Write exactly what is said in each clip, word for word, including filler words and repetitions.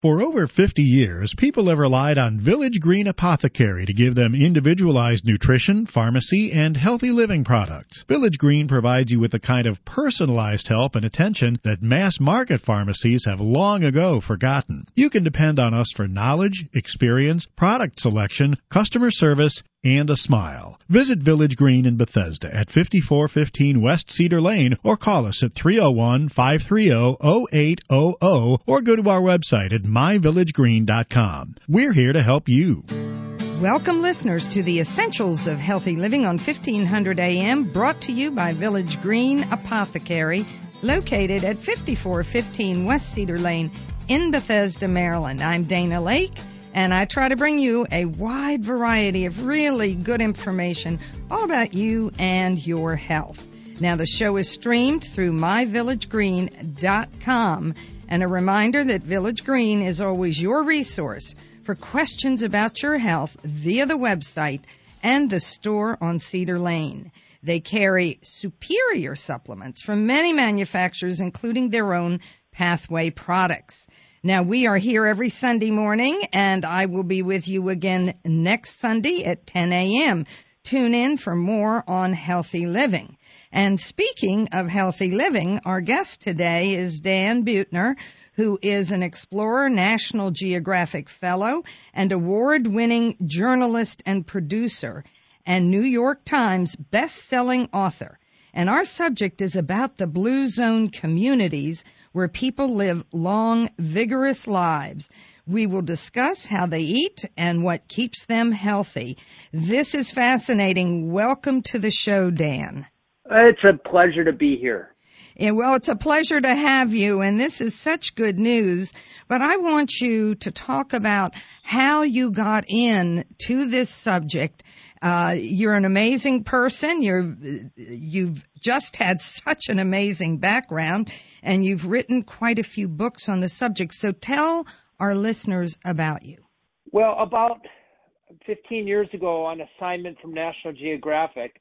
For over fifty years, people have relied on Village Green Apothecary to give them individualized nutrition, pharmacy, and healthy living products. Village Green provides you with the kind of personalized help and attention that mass market pharmacies have long ago forgotten. You can depend on us for knowledge, experience, product selection, customer service, and a smile. Visit Village Green in Bethesda at fifty-four fifteen West Cedar Lane or call us at three oh one, five three oh, oh eight hundred or go to our website at my village green dot com. We're here to help you. Welcome, listeners, to the Essentials of Healthy Living on fifteen hundred A M, brought to you by Village Green Apothecary, located at fifty-four fifteen West Cedar Lane in Bethesda, Maryland. I'm Dana Lake, and I try to bring you a wide variety of really good information all about you and your health. Now, the show is streamed through my village green dot com, and a reminder that Village Green is always your resource for questions about your health via the website and the store on Cedar Lane. They carry superior supplements from many manufacturers, including their own Pathway products. Now, we are here every Sunday morning, and I will be with you again next Sunday at ten a.m. Tune in for more on healthy living. And speaking of healthy living, our guest today is Dan Buettner, who is an Explorer National Geographic Fellow and award-winning journalist and producer and New York Times best-selling author. And our subject is about the Blue Zone communities where people live long, vigorous lives. We will discuss how they eat and what keeps them healthy. This is fascinating. Welcome to the show, Dan. It's a pleasure to be here. Yeah, well, it's a pleasure to have you, and this is such good news. But I want you to talk about how you got in to this subject. Uh, you're an amazing person. You're, you've just had such an amazing background, and you've written quite a few books on the subject. So tell our listeners about you. Well, about fifteen years ago, on assignment from National Geographic,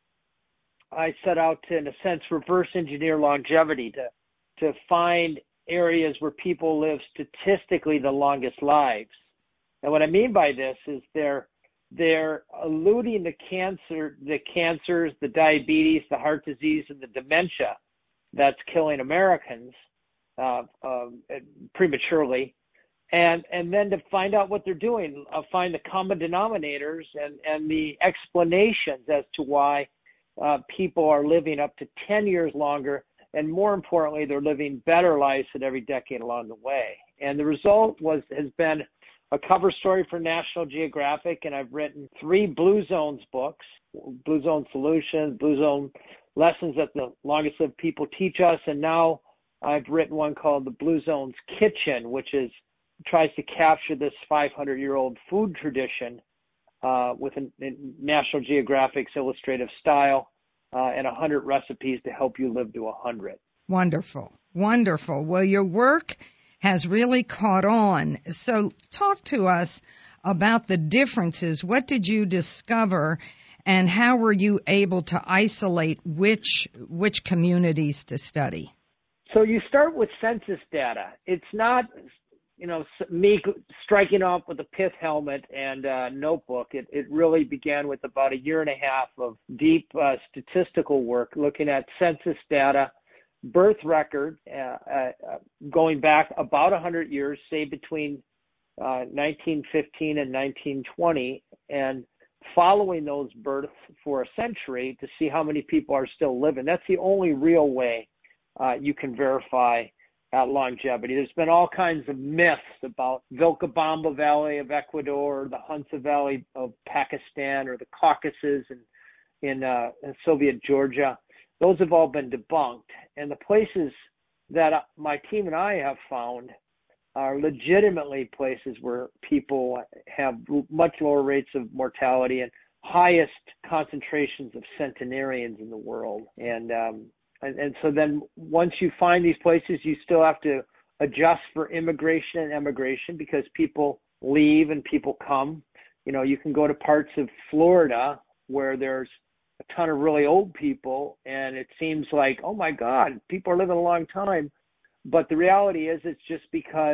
I set out to, in a sense, reverse engineer longevity to to find areas where people live statistically the longest lives. And what I mean by this is they're they're alluding to cancer, the cancers, the diabetes, the heart disease, and the dementia that's killing Americans uh, uh, prematurely. And and then to find out what they're doing, uh, find the common denominators and, and the explanations as to why uh, people are living up to ten years longer, and more importantly, they're living better lives at every decade along the way. And the result was has been a cover story for National Geographic, and I've written three Blue Zones books, Blue Zone Solutions, Blue Zone Lessons that the longest lived people teach us, and now I've written one called The Blue Zone's Kitchen, which is tries to capture this five hundred year old food tradition uh, with a, a National Geographic's illustrative style uh, and one hundred recipes to help you live to one hundred. Wonderful. Wonderful. Well, your work has really caught on. So talk to us about the differences. What did you discover, and how were you able to isolate which which communities to study? So you start with census data. It's not you know, me striking off with a pith helmet and a notebook. It, it really began with about a year and a half of deep uh, statistical work, looking at census data, birth record, uh, uh, going back about one hundred years, say between uh, nineteen fifteen and nineteen twenty, and following those births for a century to see how many people are still living. That's the only real way uh, you can verify Uh, longevity. There's been all kinds of myths about Vilcabamba Valley of Ecuador, the Hunza Valley of Pakistan, or the Caucasus in, in, uh, in Soviet Georgia. Those have all been debunked. And the places that my team and I have found are legitimately places where people have much lower rates of mortality and highest concentrations of centenarians in the world. And um, And, and so then once you find these places, you still have to adjust for immigration and emigration because people leave and people come. You know, you can go to parts of Florida where there's a ton of really old people, and it seems like, oh my God, people are living a long time. But the reality is it's just because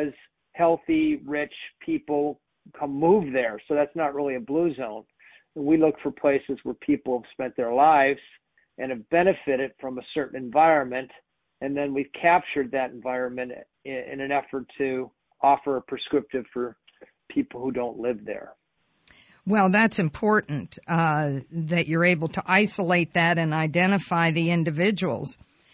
healthy, rich people come move there. So that's not really a blue zone. We look for places where people have spent their lives and have benefited from a certain environment, and then we've captured that environment in, in an effort to offer a prescriptive for people who don't live there. Well, that's important uh, that you're able to isolate that and identify the individuals.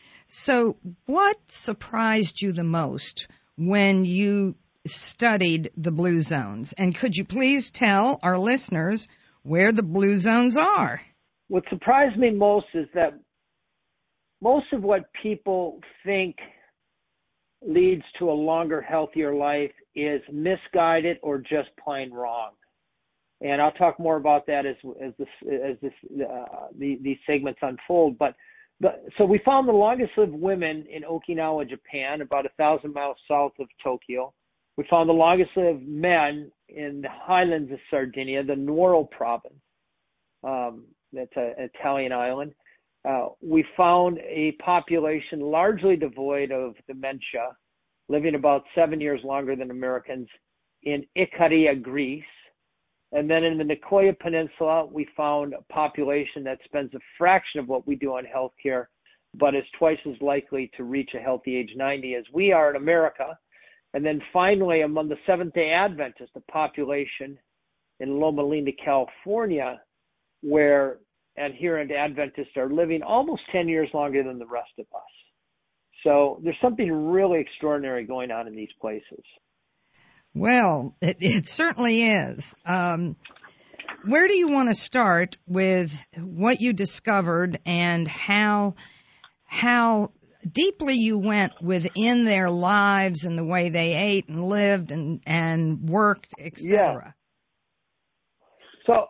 So what surprised you the most when you studied the blue zones? And could you please tell our listeners where the blue zones are? What surprised me most is that most of what people think leads to a longer, healthier life is misguided or just plain wrong. And I'll talk more about that as as this as this uh, the, these segments unfold. But the, so we found the longest lived women in Okinawa, Japan, about a thousand miles south of Tokyo. We found the longest lived men in the highlands of Sardinia, the Nuoro province. Um, that's an Italian island. Uh, we found a population largely devoid of dementia, living about seven years longer than Americans, in Ikaria, Greece. And then in the Nicoya Peninsula, we found a population that spends a fraction of what we do on healthcare, but is twice as likely to reach a healthy age ninety as we are in America. And then finally, among the Seventh-day Adventists, the population in Loma Linda, California, where adherent Adventists are living almost ten years longer than the rest of us. So there's something really extraordinary going on in these places. Well, it, it certainly is. Um, where do you want to start with what you discovered and how how deeply you went within their lives and the way they ate and lived and, and worked, et cetera? Yeah. So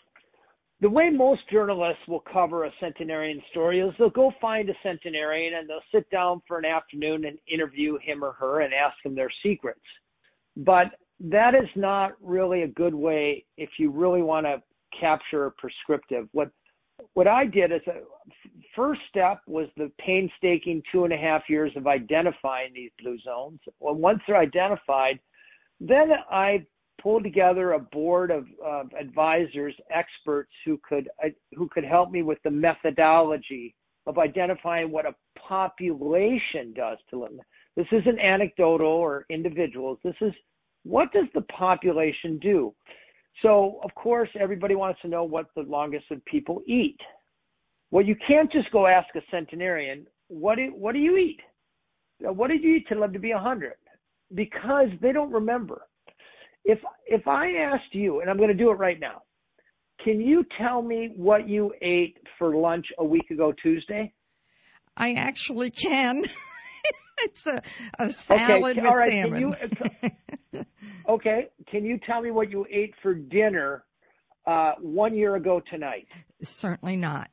the way most journalists will cover a centenarian story is they'll go find a centenarian and they'll sit down for an afternoon and interview him or her and ask them their secrets. But that is not really a good way if you really want to capture a prescriptive. What what I did is a first step was the painstaking two and a half years of identifying these blue zones. Well, once they're identified, then I pulled together a board of, of advisors, experts who could uh, who could help me with the methodology of identifying what a population does to them. This isn't anecdotal or individuals. This is what does the population do? So, of course, everybody wants to know what the longest lived people eat. Well, you can't just go ask a centenarian, what do, what do you eat? What did you eat to live to be one hundred? Because they don't remember. If if I asked you, and I'm going to do it right now, can you tell me what you ate for lunch a week ago Tuesday? I actually can. It's a, a salad okay, with all right, salmon. Can you, okay, can you tell me what you ate for dinner uh, one year ago tonight? Certainly not.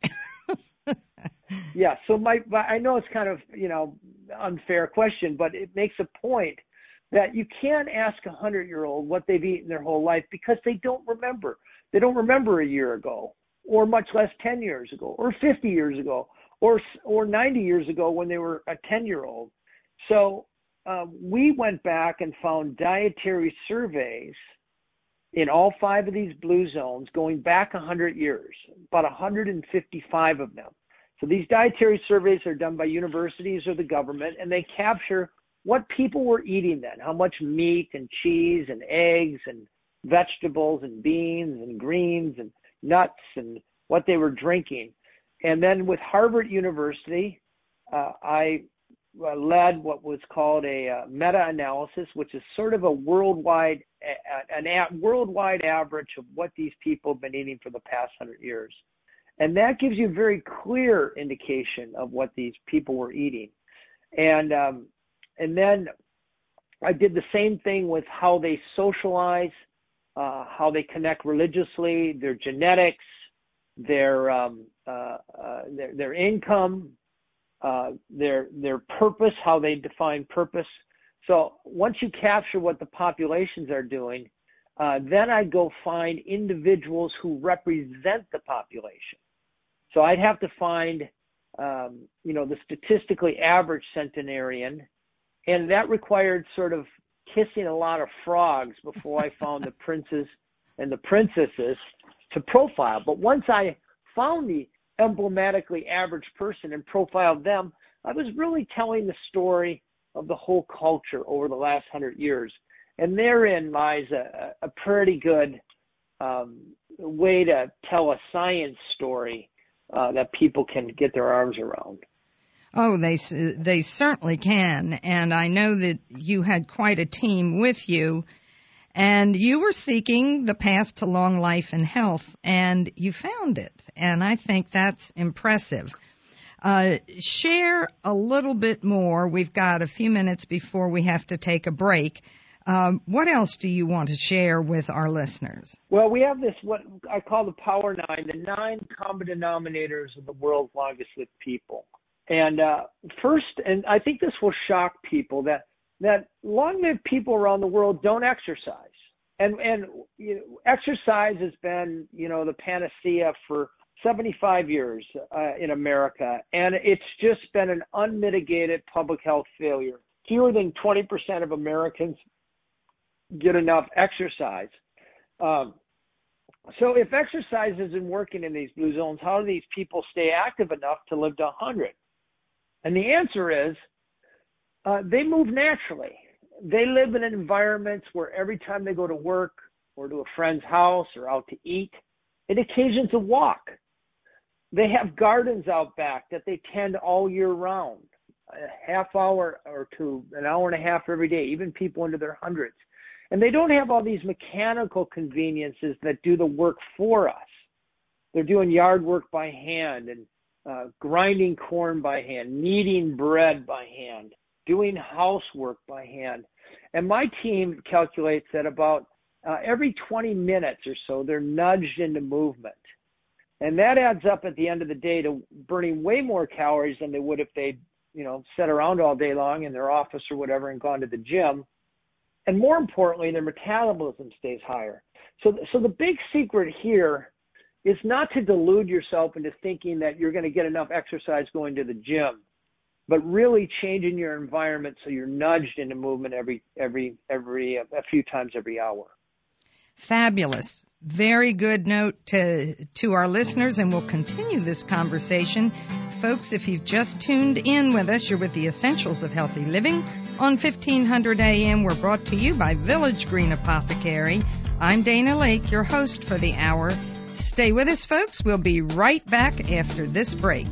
Yeah, so my, I know it's kind of, you know, unfair question, but it makes a point that you can't ask a hundred-year-old what they've eaten their whole life because they don't remember. They don't remember a year ago, or much less ten years ago, or fifty years ago, or or ninety years ago when they were a ten-year-old. So uh, we went back and found dietary surveys in all five of these blue zones going back one hundred years, about one hundred fifty-five of them. So these dietary surveys are done by universities or the government, and they capture what people were eating then, how much meat and cheese and eggs and vegetables and beans and greens and nuts and what they were drinking. And then with Harvard University, uh, I uh, led what was called a uh, meta-analysis, which is sort of a worldwide an a worldwide average of what these people have been eating for the past hundred years. And that gives you a very clear indication of what these people were eating. And um, and then I did the same thing with how they socialize, uh, how they connect religiously, their genetics, their um, uh, uh, their, their income, uh, their their purpose, how they define purpose. So once you capture what the populations are doing, uh, then I go find individuals who represent the population. So I'd have to find, um, you know, the statistically average centenarian, and that required sort of kissing a lot of frogs before I found the princes and the princesses to profile. But once I found the emblematically average person and profiled them, I was really telling the story of the whole culture over the last hundred years. And therein lies a, a pretty good um, way to tell a science story uh, that people can get their arms around. Oh, they they certainly can. And I know that you had quite a team with you, and you were seeking the path to long life and health, and you found it. And I think that's impressive. Uh, share a little bit more. We've got a few minutes before we have to take a break. Um, what else do you want to share with our listeners? Well, we have this, what I call the Power Nine, the nine common denominators of the world's longest lived people. And uh, first, and I think this will shock people, that that long-lived people around the world don't exercise. And and you know, exercise has been, you know, the panacea for seventy-five years uh, in America, and it's just been an unmitigated public health failure. Fewer than twenty percent of Americans get enough exercise. Um, so if exercise isn't working in these blue zones, how do these people stay active enough to live to one hundred? And the answer is uh, they move naturally. They live in environments where every time they go to work or to a friend's house or out to eat, it occasions a walk. They have gardens out back that they tend all year round, a half hour or two, an hour and a half every day, even people into their hundreds. And they don't have all these mechanical conveniences that do the work for us. They're doing yard work by hand and uh, grinding corn by hand, kneading bread by hand, doing housework by hand. And my team calculates that about uh, every twenty minutes or so, they're nudged into movement. And that adds up at the end of the day to burning way more calories than they would if they, you know, sat around all day long in their office or whatever and gone to the gym. And more importantly, their metabolism stays higher. So, so the big secret here is not to delude yourself into thinking that you're going to get enough exercise going to the gym, but really changing your environment so you're nudged into movement every every every a few times every hour. Fabulous. Very good note to to our listeners, and we'll continue this conversation. Folks, if you've just tuned in with us, you're with the Essentials of Healthy Living on fifteen hundred A M. We're brought to you by Village Green Apothecary. I'm Dana Lake, your host for the hour. Stay with us, folks. We'll be right back after this break.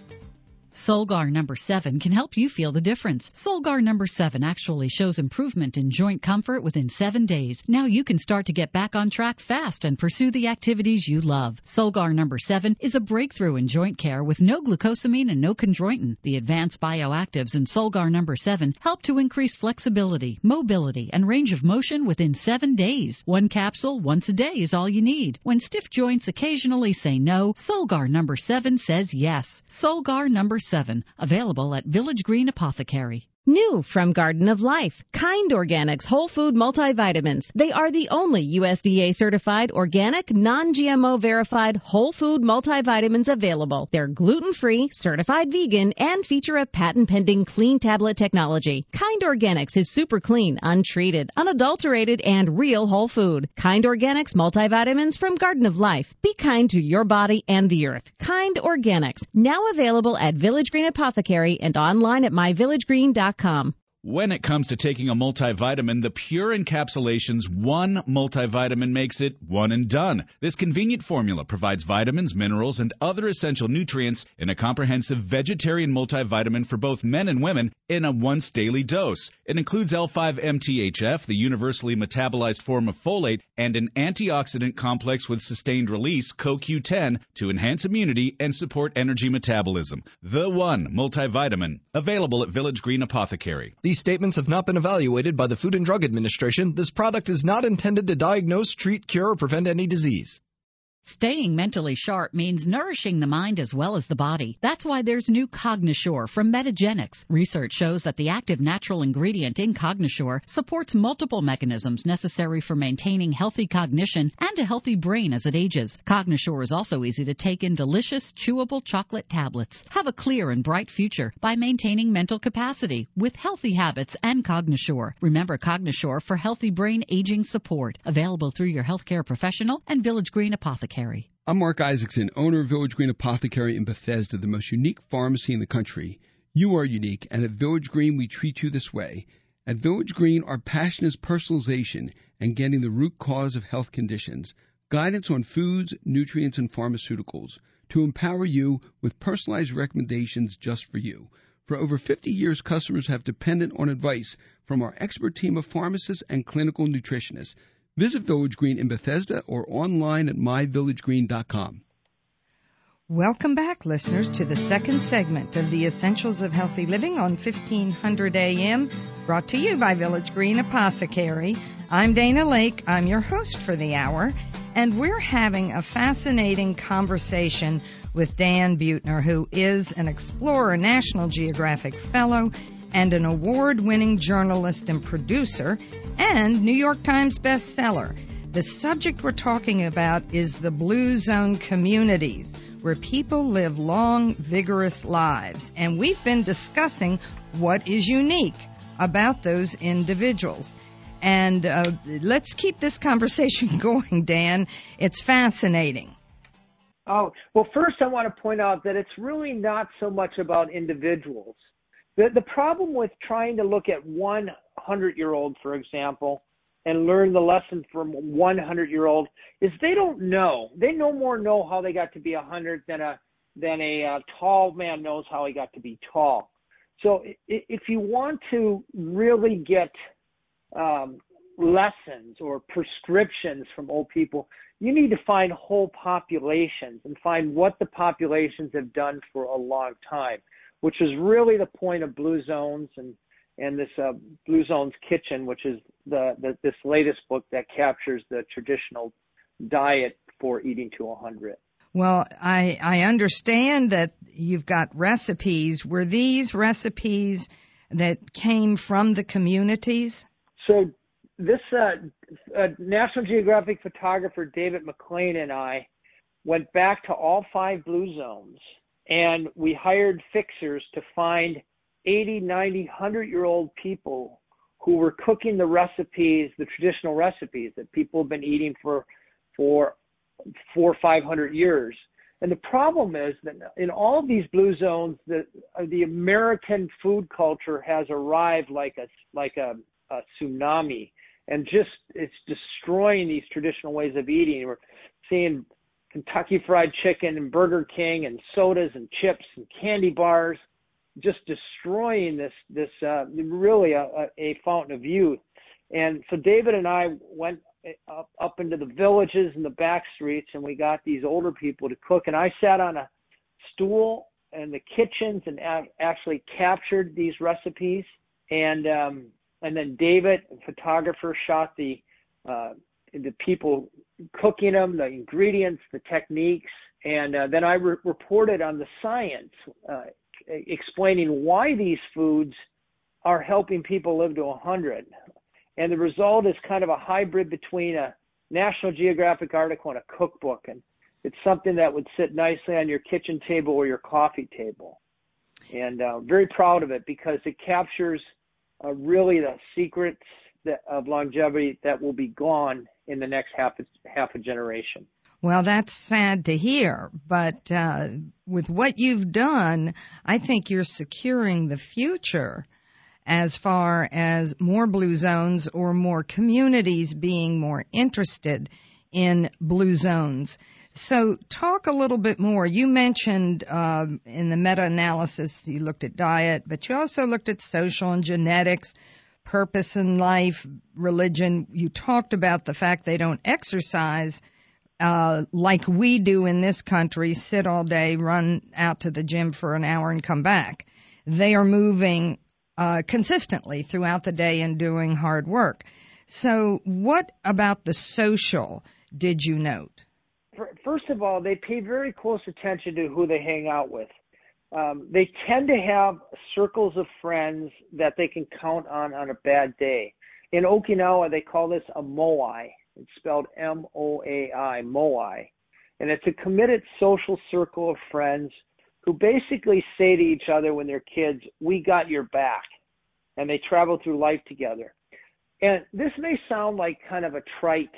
Solgar number seven can help you feel the difference. Solgar number seven actually shows improvement in joint comfort within seven days. Now you can start to get back on track fast and pursue the activities you love. Solgar number seven is a breakthrough in joint care with no glucosamine and no chondroitin. The advanced bioactives in Solgar number seven help to increase flexibility, mobility, and range of motion within seven days. One capsule once a day is all you need. When stiff joints occasionally say no, Solgar number seven says yes. Solgar number seven. Available at Village Green Apothecary. New from Garden of Life, Kind Organics Whole Food Multivitamins. They are the only U S D A certified, organic, non-G M O verified whole food multivitamins available. They're gluten-free, certified vegan, and feature a patent-pending clean tablet technology. Kind Organics is super clean, untreated, unadulterated, and real whole food. Kind Organics multivitamins from Garden of Life. Be kind to your body and the earth. Kind Organics. Now available at Village Green Apothecary and online at my village green dot com. When it comes to taking a multivitamin, the Pure Encapsulations One multivitamin makes it one and done. This convenient formula provides vitamins, minerals, and other essential nutrients in a comprehensive vegetarian multivitamin for both men and women in a once daily dose. It includes L five M T H F, the universally metabolized form of folate, and an antioxidant complex with sustained release, C O Q ten, to enhance immunity and support energy metabolism. The One multivitamin, available at Village Green Apothecary. These statements have not been evaluated by the Food and Drug Administration. This product is not intended to diagnose, treat, cure, or prevent any disease. Staying mentally sharp means nourishing the mind as well as the body. That's why there's new Cognisure from Metagenics. Research shows that the active natural ingredient in Cognisure supports multiple mechanisms necessary for maintaining healthy cognition and a healthy brain as it ages. Cognisure is also easy to take in delicious, chewable chocolate tablets. Have a clear and bright future by maintaining mental capacity with healthy habits and Cognisure. Remember Cognisure for healthy brain aging support. Available through your healthcare professional and Village Green Apothecary. I'm Mark Isaacson, owner of Village Green Apothecary in Bethesda, the most unique pharmacy in the country. You are unique, and at Village Green, we treat you this way. At Village Green, our passion is personalization and getting the root cause of health conditions, guidance on foods, nutrients, and pharmaceuticals to empower you with personalized recommendations just for you. For over fifty years, customers have depended on advice from our expert team of pharmacists and clinical nutritionists. Visit Village Green in Bethesda or online at my village green dot com. Welcome back, listeners, to the second segment of the Essentials of Healthy Living on fifteen hundred A M, brought to you by Village Green Apothecary. I'm Dana Lake. I'm your host for the hour, and we're having a fascinating conversation with Dan Buettner, who is an Explorer National Geographic Fellow and an award-winning journalist and producer and New York Times bestseller. The subject we're talking about is the Blue Zone communities, where people live long, vigorous lives. And we've been discussing what is unique about those individuals. And uh, let's keep this conversation going, Dan. It's fascinating. Oh, well, first I want to point out that it's really not so much about individuals. The, the problem with trying to look at one hundred-year-old, for example, and learn the lesson from one hundred-year-old is they don't know. They no more know how they got to be one hundred than a than a uh, tall man knows how he got to be tall. So if you want to really get um, lessons or prescriptions from old people, you need to find whole populations and find what the populations have done for a long time, which is really the point of Blue Zones and, and this uh, Blue Zones Kitchen, which is the, the this latest book that captures the traditional diet for eating to one hundred. Well, I, I understand that you've got recipes. Were these recipes that came from the communities? So this uh, uh, National Geographic photographer David McLean and I went back to all five Blue Zones, and we hired fixers to find eighty, ninety, one hundred-year-old people who were cooking the recipes, the traditional recipes that people have been eating for for four or five hundred years. And the problem is that in all of these Blue Zones, the the American food culture has arrived like a like a, a tsunami, and just it's destroying these traditional ways of eating. We're seeing Kentucky Fried Chicken and Burger King and sodas and chips and candy bars, just destroying this this uh, really a, a fountain of youth. And so David and I went up, up into the villages and the back streets, and we got these older people to cook. And I sat on a stool in the kitchens and a- actually captured these recipes. And um, and then David, a photographer, shot the uh, the people cooking them, the ingredients, the techniques, and uh, then I re- reported on the science, uh, explaining why these foods are helping people live to one hundred. And the result is kind of a hybrid between a National Geographic article and a cookbook, and it's something that would sit nicely on your kitchen table or your coffee table. And uh, very proud of it because it captures uh, really the secrets that, of longevity that will be gone in the next half a, half a generation. Well, that's sad to hear, but uh, with what you've done, I think you're securing the future as far as more Blue Zones or more communities being more interested in Blue Zones. So talk a little bit more. You mentioned uh, in the meta-analysis you looked at diet, but you also looked at social and genetics, purpose in life, religion. You talked about the fact they don't exercise uh, like we do in this country, sit all day, run out to the gym for an hour and come back. They are moving uh, consistently throughout the day and doing hard work. So what about the social did you note? first of all, they pay very close attention to who they hang out with. Um, they tend to have circles of friends that they can count on on a bad day. In Okinawa, they call this a moai. It's spelled M O A I, moai. And it's a committed social circle of friends who basically say to each other when they're kids, we got your back. And they travel through life together. And this may sound like kind of a trite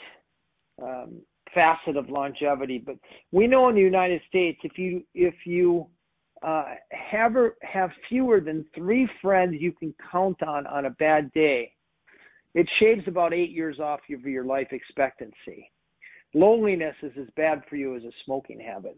um, facet of longevity, but we know in the United States, if you if you uh, have have fewer than three friends you can count on on a bad day, it shaves about eight years off of your life expectancy. Loneliness is as bad for you as a smoking habit.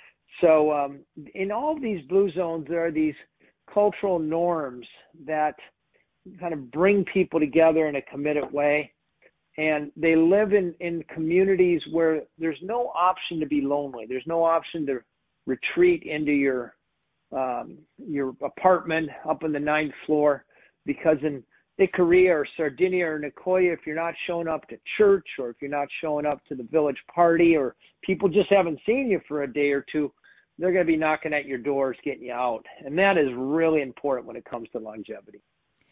So um, in all of these blue zones, there are these cultural norms that kind of bring people together in a committed way. And they live in, in communities where there's no option to be lonely. There's no option to retreat into your um, your apartment up on the ninth floor, because in Ikaria or Sardinia or Nicoya, if you're not showing up to church, or if you're not showing up to the village party, or people just haven't seen you for a day or two, they're going to be knocking at your doors, getting you out. And that is really important when it comes to longevity.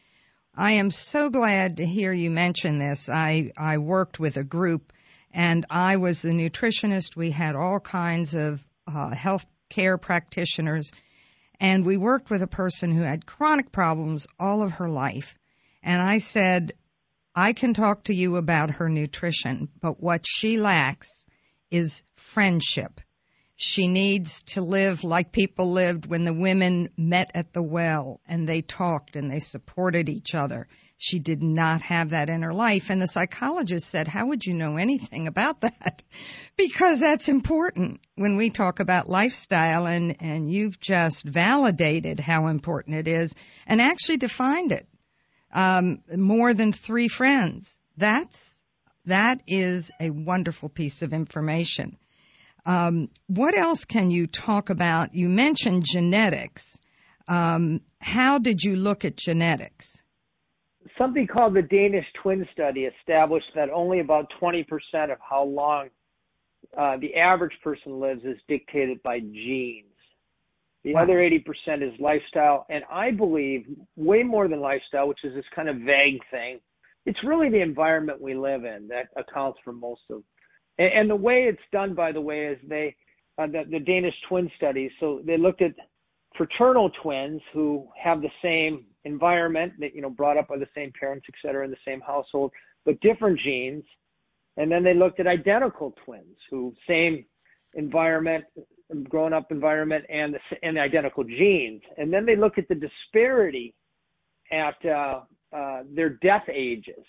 I am so glad to hear you mention this. I, I worked with a group, and I was the nutritionist. We had all kinds of uh, health care practitioners, and we worked with a person who had chronic problems all of her life. And I said, I can talk to you about her nutrition, but what she lacks is friendship. She needs to live like people lived when the women met at the well and they talked and they supported each other. She did not have that in her life. And the psychologist said, how would you know anything about that? Because that's important when we talk about lifestyle, and, and you've just validated how important it is and actually defined it. Um, more than three friends. That's, that is a wonderful piece of information. Um, what else can you talk about? You mentioned genetics. Um, how did you look at genetics? Something called the Danish twin study established that only about twenty percent of how long uh, the average person lives is dictated by genes. The wow. other eighty percent is lifestyle, and I believe way more than lifestyle, which is this kind of vague thing. It's really the environment we live in that accounts for most of. And, and the way it's done, by the way, is they uh, the, the Danish twin studies. So they looked at fraternal twins who have the same environment, that you know, brought up by the same parents, et cetera, in the same household, but different genes. And then they looked at identical twins who same environment, grown up environment, and the, and the identical genes. And then they look at the disparity at uh, uh, their death ages.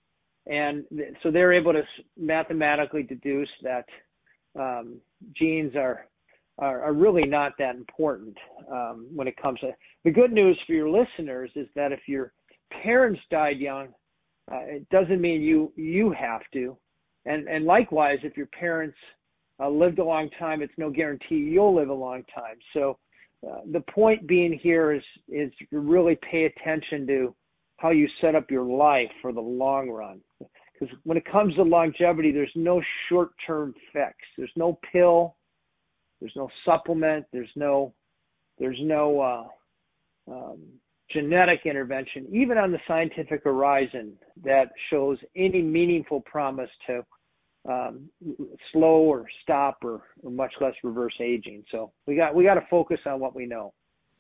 And th- so they're able to mathematically deduce that um, genes are, are are really not that important um, when it comes to. The good news for your listeners is that if your parents died young, uh, it doesn't mean you you have to. And and likewise, if your parents Uh, lived a long time, it's no guarantee you'll live a long time. So uh, the point being here is is to really pay attention to how you set up your life for the long run. Because when it comes to longevity, there's no short-term fix. There's no pill. There's no supplement. There's no there's no uh, um, genetic intervention, even on the scientific horizon, that shows any meaningful promise to Um, slow or stop or, or much less reverse aging. So we got we got to focus on what we know.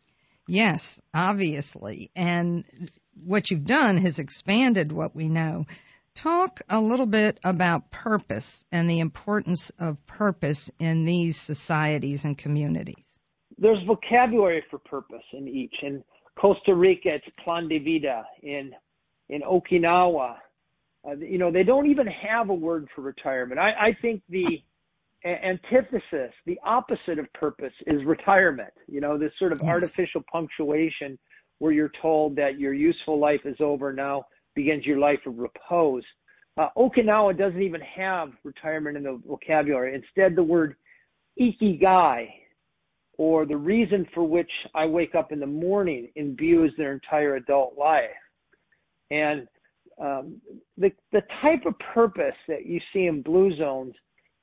Yes, obviously. And what you've done has expanded what we know. Talk a little bit about purpose and the importance of purpose in these societies and communities. There's vocabulary for purpose in each. In Costa Rica, it's plan de vida. In in Okinawa, Uh, you know, they don't even have a word for retirement. I, I think the a- antithesis, the opposite of purpose, is retirement. You know, this sort of yes. artificial punctuation where you're told that your useful life is over, now begins your life of repose. Uh, Okinawa doesn't even have retirement in the vocabulary. Instead, the word ikigai, or the reason for which I wake up in the morning, imbues their entire adult life. And Um, the the type of purpose that you see in blue zones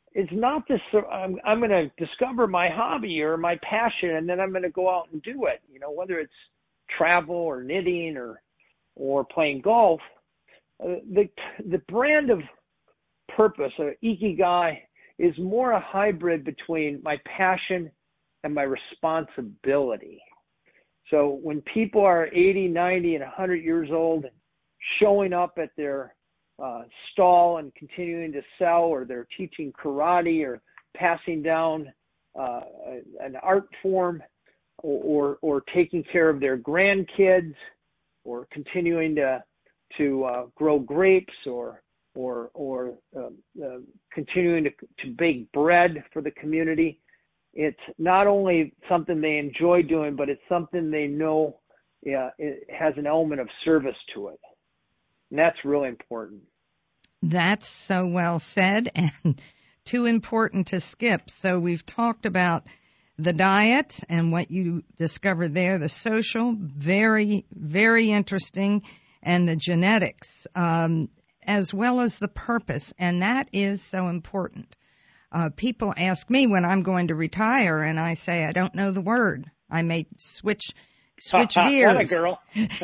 it's not this, I'm, I'm going to discover my hobby or my passion, and then I'm going to go out and do it. You know, whether it's travel or knitting or, or playing golf, uh, the, the brand of purpose, uh, Ikigai, is more a hybrid between my passion and my responsibility. So when people are eighty, ninety, and one hundred years old and showing up at their uh, stall and continuing to sell, or they're teaching karate or passing down uh, an art form, or, or or taking care of their grandkids, or continuing to to uh, grow grapes, or or or uh, uh, continuing to, to bake bread for the community. It's not only something they enjoy doing, but it's something they know yeah, it has an element of service to it. And that's really important. That's so well said, and too important to skip. So we've talked about the diet and what you discovered there, the social, very, very interesting, and the genetics, um, as well as the purpose, and that is so important. Uh, people ask me when I'm going to retire, and I say I don't know the word. I may switch switch gears. What a girl.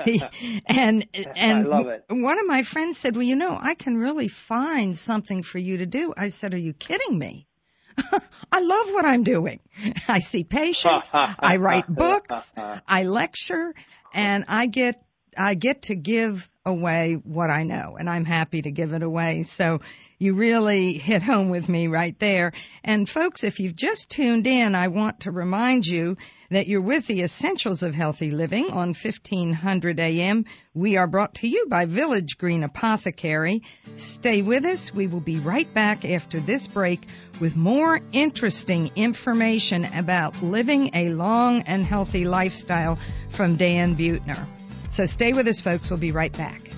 and and I love it. One of my friends said, well, you know, I can really find something for you to do. I said, are you kidding me? I love what I'm doing. I see patients, I write books, I lecture, and I get I get to give away what I know, and I'm happy to give it away. So you really hit home with me right there. And folks, if you've just tuned in, I want to remind you that you're with the Essentials of Healthy Living on fifteen hundred A M. We are brought to you by Village Green Apothecary. Stay with us. We will be right back after this break with more interesting information about living a long and healthy lifestyle from Dan Buettner. So stay with us, folks. We'll be right back.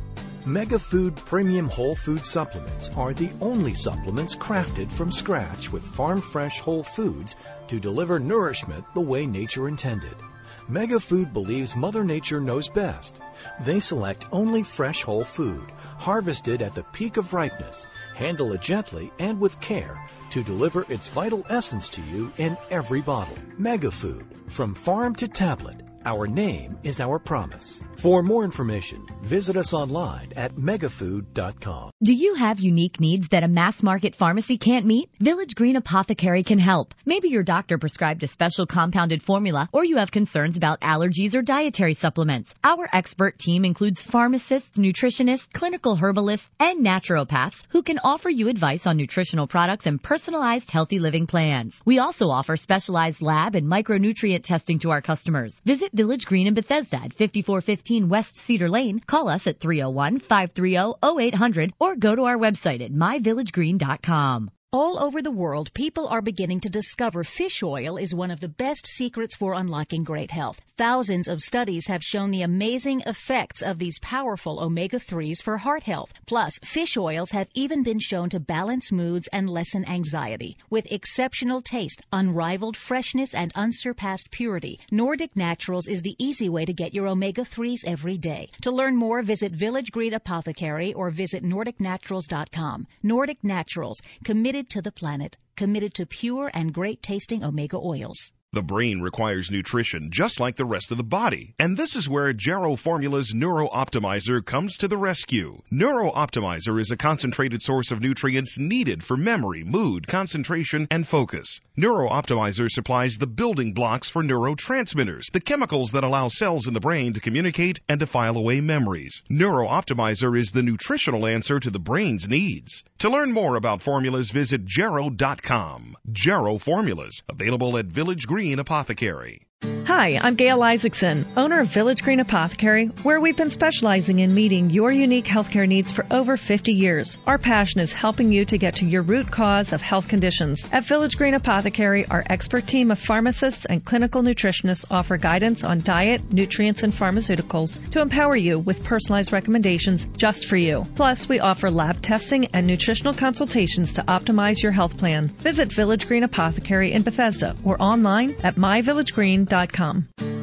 Mega Food Premium Whole Food Supplements are the only supplements crafted from scratch with farm-fresh whole foods to deliver nourishment the way nature intended. Mega Food believes Mother Nature knows best. They select only fresh whole food, harvested at the peak of ripeness, handle it gently and with care to deliver its vital essence to you in every bottle. Mega Food, from farm to tablet. Our name is our promise. For more information, visit us online at megafood dot com. Do you have unique needs that a mass market pharmacy can't meet? Village Green Apothecary can help. Maybe your doctor prescribed a special compounded formula, or you have concerns about allergies or dietary supplements. Our expert team includes pharmacists, nutritionists, clinical herbalists, and naturopaths who can offer you advice on nutritional products and personalized healthy living plans. We also offer specialized lab and micronutrient testing to our customers. Visit Village Green in Bethesda at fifty-four fifteen West Cedar Lane. Call us at three oh one, five three oh, oh eight hundred or go to our website at my village green dot com. All over the world, people are beginning to discover fish oil is one of the best secrets for unlocking great health. Thousands of studies have shown the amazing effects of these powerful omega threes for heart health. Plus, fish oils have even been shown to balance moods and lessen anxiety. With exceptional taste, unrivaled freshness, and unsurpassed purity, Nordic Naturals is the easy way to get your omega threes every day. To learn more, visit Village Green Apothecary or visit nordic naturals dot com. Nordic Naturals, committed to the planet, committed to pure and great-tasting omega oils. The brain requires nutrition just like the rest of the body, and this is where Jarrow Formula's Neuro Optimizer comes to the rescue. Neuro Optimizer is a concentrated source of nutrients needed for memory, mood, concentration, and focus. Neuro Optimizer supplies the building blocks for neurotransmitters, the chemicals that allow cells in the brain to communicate and to file away memories. Neuro Optimizer is the nutritional answer to the brain's needs. To learn more about formulas, visit jarrow dot com. Jarrow Formulas, available at Village Green Apothecary. Hi, I'm Gail Isaacson, owner of Village Green Apothecary, where we've been specializing in meeting your unique healthcare needs for over fifty years. Our passion is helping you to get to your root cause of health conditions. At Village Green Apothecary, our expert team of pharmacists and clinical nutritionists offer guidance on diet, nutrients, and pharmaceuticals to empower you with personalized recommendations just for you. Plus, we offer lab testing and nutritional consultations to optimize your health plan. Visit Village Green Apothecary in Bethesda or online at my village green dot com.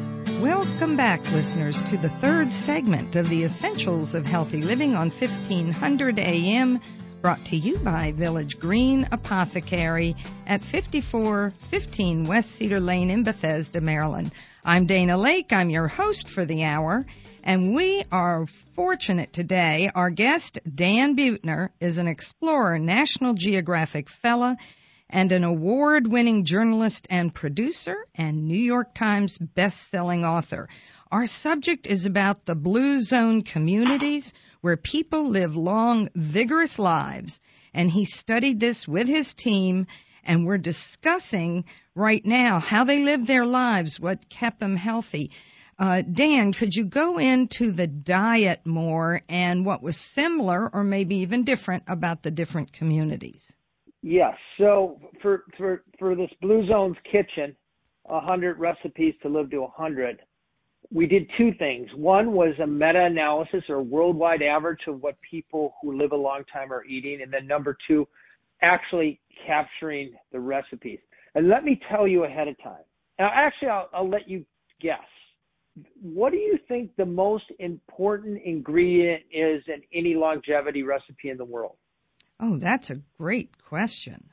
Welcome back, listeners, to the third segment of the Essentials of Healthy Living on fifteen hundred A M, brought to you by Village Green Apothecary at fifty-four fifteen West Cedar Lane in Bethesda, Maryland. I'm Dana Lake. I'm your host for the hour, and we are fortunate today. Our guest, Dan Buettner, is an explorer, National Geographic Fellow, and an award-winning journalist and producer and New York Times best-selling author. Our subject is about the Blue Zone communities where people live long, vigorous lives, and he studied this with his team, and we're discussing right now how they live their lives, what kept them healthy. Uh, Dan, could you go into the diet more and what was similar or maybe even different about the different communities? Yes. So for for for this Blue Zone's Kitchen, one hundred recipes to live to one hundred, we did two things. One was a meta-analysis or worldwide average of what people who live a long time are eating. And then number two, actually capturing the recipes. And let me tell you ahead of time. Now, actually, I'll, I'll let you guess. What do you think the most important ingredient is in any longevity recipe in the world? Oh, that's a great question.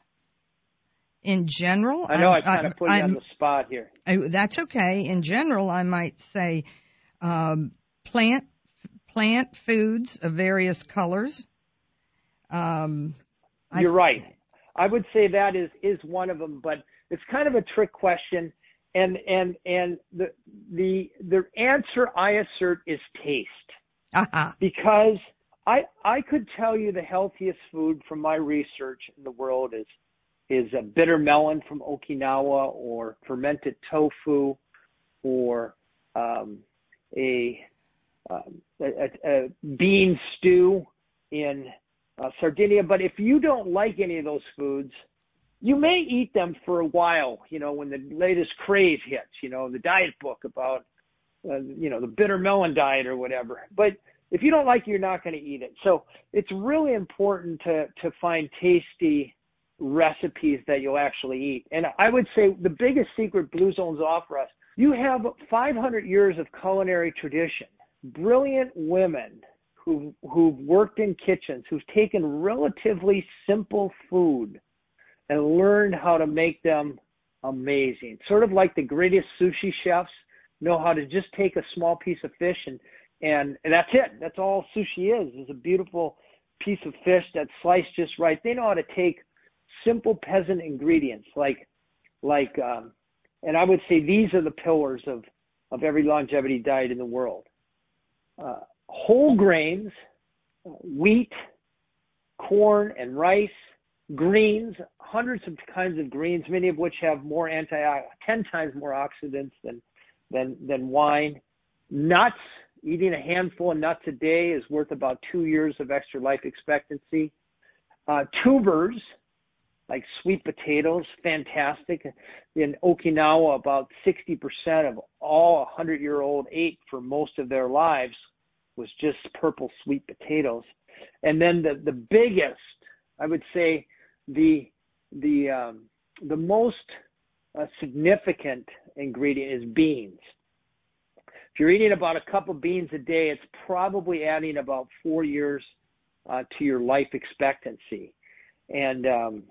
In general, I know I'm, I kind of put you I'm, on the spot here. I, that's okay. In general, I might say um, plant plant foods of various colors. Um, You're I, right. I would say that is, is one of them, but it's kind of a trick question, and and and the the the answer I assert is taste, uh-huh. because I I could tell you the healthiest food from my research in the world is. is a bitter melon from Okinawa, or fermented tofu, or um, a, um, a, a bean stew in uh, Sardinia. But if you don't like any of those foods, you may eat them for a while, you know, when the latest craze hits, you know, the diet book about, uh, you know, the bitter melon diet or whatever. But if you don't like it, you're not going to eat it. So it's really important to, to find tasty recipes that you'll actually eat. And I would say the biggest secret Blue Zones offer us, you have five hundred years of culinary tradition, brilliant women who, who've worked in kitchens, who've taken relatively simple food and learned how to make them amazing. Sort of like the greatest sushi chefs know how to just take a small piece of fish and, and, and that's it. That's all sushi is, is a beautiful piece of fish that's sliced just right. They know how to take simple peasant ingredients like, like, um, and I would say these are the pillars of, of every longevity diet in the world. Uh, whole grains, wheat, corn, and rice, greens, hundreds of kinds of greens, many of which have more anti, ten times more oxidants than, than, than wine. Nuts, eating a handful of nuts a day is worth about two years of extra life expectancy. Uh, tubers, like sweet potatoes, fantastic. In Okinawa, about sixty percent of all one hundred-year-old ate for most of their lives was just purple sweet potatoes. And then the, the biggest, I would say, the the um, the most uh, significant ingredient is beans. If you're eating about a cup of beans a day, it's probably adding about four years uh, to your life expectancy. And um,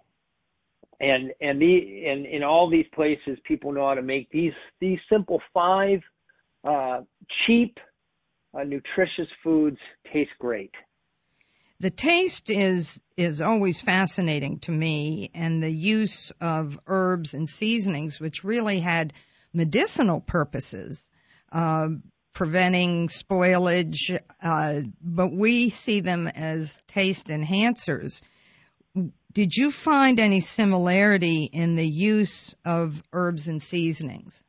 and and the and in all these places, people know how to make these these simple five uh, cheap, uh, nutritious foods taste great. The taste is is always fascinating to me, and the use of herbs and seasonings, which really had medicinal purposes, uh, preventing spoilage, uh, but we see them as taste enhancers. Did you find any similarity in the use of herbs and seasonings?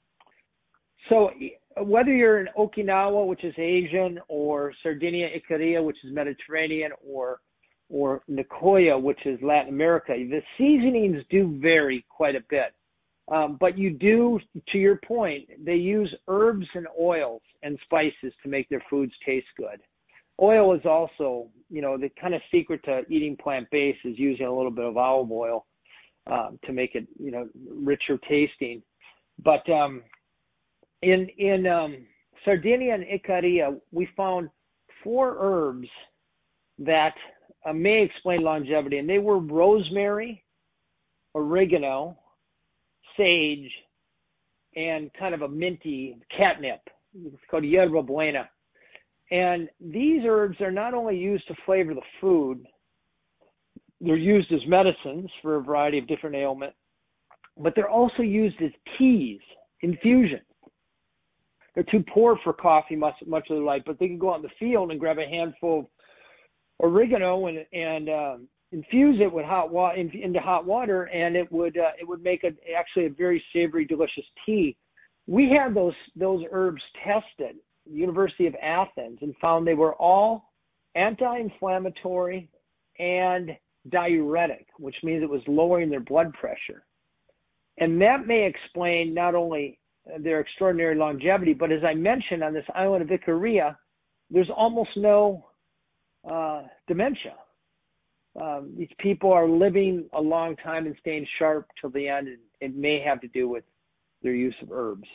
So whether you're in Okinawa, which is Asian, or Sardinia, Icaria, which is Mediterranean, or or Nicoya, which is Latin America, the seasonings do vary quite a bit. Um, but you do, to your point, they use herbs and oils and spices to make their foods taste good. Oil is also, you know, the kind of secret to eating plant-based is using a little bit of olive oil um, to make it, you know, richer tasting. But um, in in um, Sardinia and Icaria, we found four herbs that uh, may explain longevity, and they were rosemary, oregano, sage, and kind of a minty catnip. It's called yerba buena. And these herbs are not only used to flavor the food, they're used as medicines for a variety of different ailments, but they're also used as teas, infusions. They're too poor for coffee much, much of their life, but they can go out in the field and grab a handful of oregano and, and um, infuse it with hot water in, into hot water, and it would uh, it would make a, actually a very savory, delicious tea. We had those those herbs tested at the University of Athens and found they were all anti-inflammatory and diuretic, which means it was lowering their blood pressure. And that may explain not only their extraordinary longevity, but as I mentioned, on this island of Ikaria, there's almost no uh, dementia. Um, these people are living a long time and staying sharp till the end, and it may have to do with their use of herbs.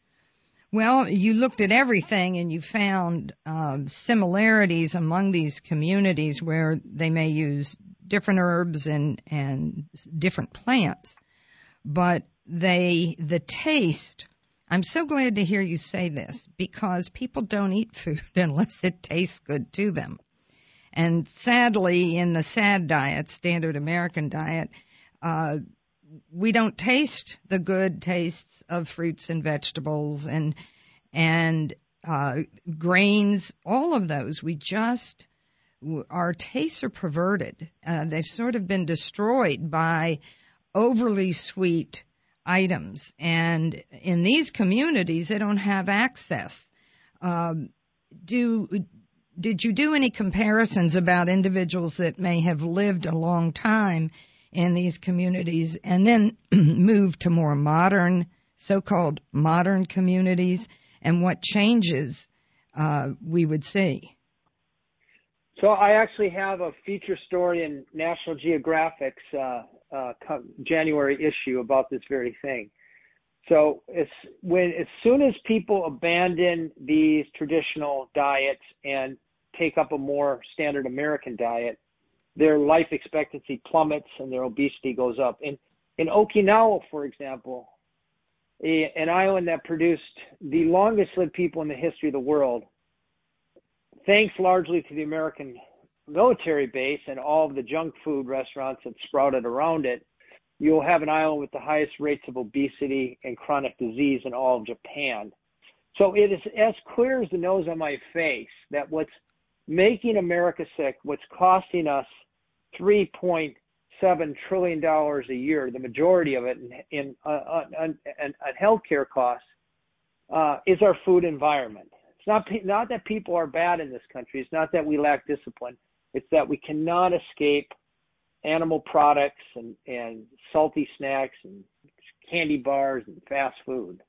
Well, you looked at everything and you found uh, similarities among these communities where they may use different herbs and, and different plants, but they the taste. I'm so glad to hear you say this, because people don't eat food unless it tastes good to them. And sadly, in the SAD diet, standard American diet, uh, we don't taste the good tastes of fruits and vegetables and and uh, grains, all of those. We just, our tastes are perverted. Uh, they've sort of been destroyed by overly sweet items. And in these communities, they don't have access. Um, do Did you do any comparisons about individuals that may have lived a long time in these communities and then moved to more modern, so-called modern communities, and what changes uh, we would see? So I actually have a feature story in National Geographic's uh, uh, January issue about this very thing. So it's when, as soon as people abandon these traditional diets and take up a more standard American diet, their life expectancy plummets and their obesity goes up. In, in Okinawa, for example, a, an island that produced the longest lived people in the history of the world, thanks largely to the American military base and all of the junk food restaurants that sprouted around it, you'll have an island with the highest rates of obesity and chronic disease in all of Japan. So it is as clear as the nose on my face that what's making America sick, what's costing us three point seven trillion dollars a year, the majority of it in, in, uh, in, in, in healthcare costs, uh, is our food environment. It's not, not that people are bad in this country. It's not that we lack discipline. It's that we cannot escape animal products and, and salty snacks and candy bars and fast food.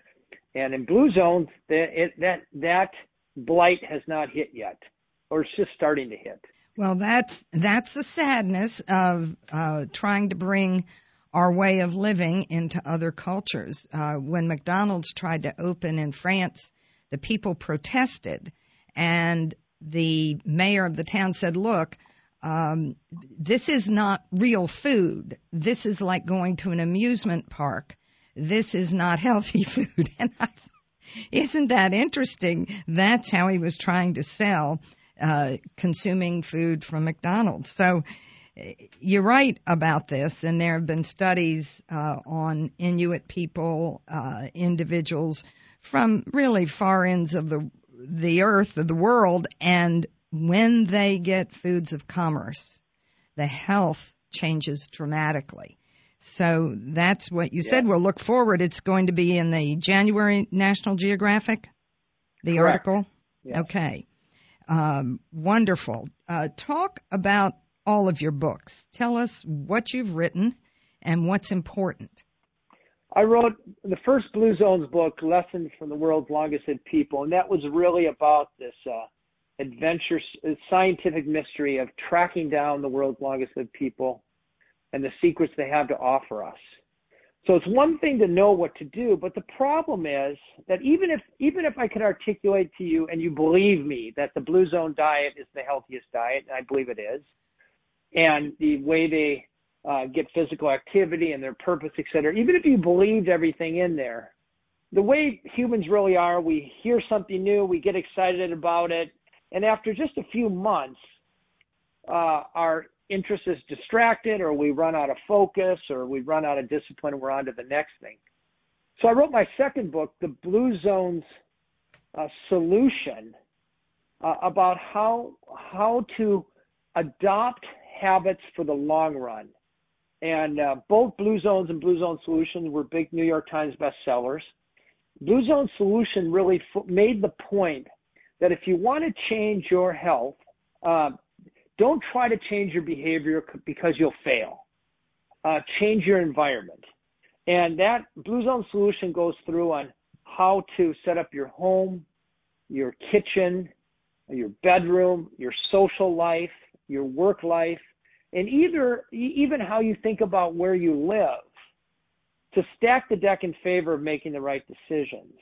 And in blue zones, that, it, that, that blight has not hit yet, or it's just starting to hit. Well, that's that's the sadness of uh, trying to bring our way of living into other cultures. Uh, when McDonald's tried to open in France, the people protested, and the mayor of the town said, look, um, this is not real food. This is like going to an amusement park. This is not healthy food. And I thought, isn't that interesting? That's how he was trying to sell uh, consuming food from McDonald's. So you're right about this, and there have been studies uh, on Inuit people, uh, individuals from really far ends of the the earth, of the world, and when they get foods of commerce, the health changes dramatically. So that's what you yeah. said. We'll look forward. It's going to be in the January National Geographic, the Correct. article? Yeah. Okay. Um, wonderful. Uh, talk about all of your books. Tell us what you've written and what's important. I wrote the first Blue Zones book, Lessons from the World's Longest Lived People, and that was really about this uh, adventure, scientific mystery of tracking down the world's longest lived people and the secrets they have to offer us. So it's one thing to know what to do, but the problem is that even if even if I could articulate to you and you believe me that the Blue Zone diet is the healthiest diet, and I believe it is, and the way they uh, get physical activity and their purpose, et cetera. Even if you believed everything in there, the way humans really are, we hear something new, we get excited about it, and after just a few months, uh, our interest is distracted, or we run out of focus, or we run out of discipline, and we're on to the next thing. So I wrote my second book, The Blue Zones uh, Solution, uh, about how how to adopt habits for the long run. And uh, both Blue Zones and Blue Zone Solutions were big New York Times bestsellers. Blue Zone Solution really f- made the point that if you want to change your health, uh, don't try to change your behavior because you'll fail. Uh, change your environment. And that Blue Zone Solution goes through on how to set up your home, your kitchen, your bedroom, your social life, your work life, and either even how you think about where you live to stack the deck in favor of making the right decisions.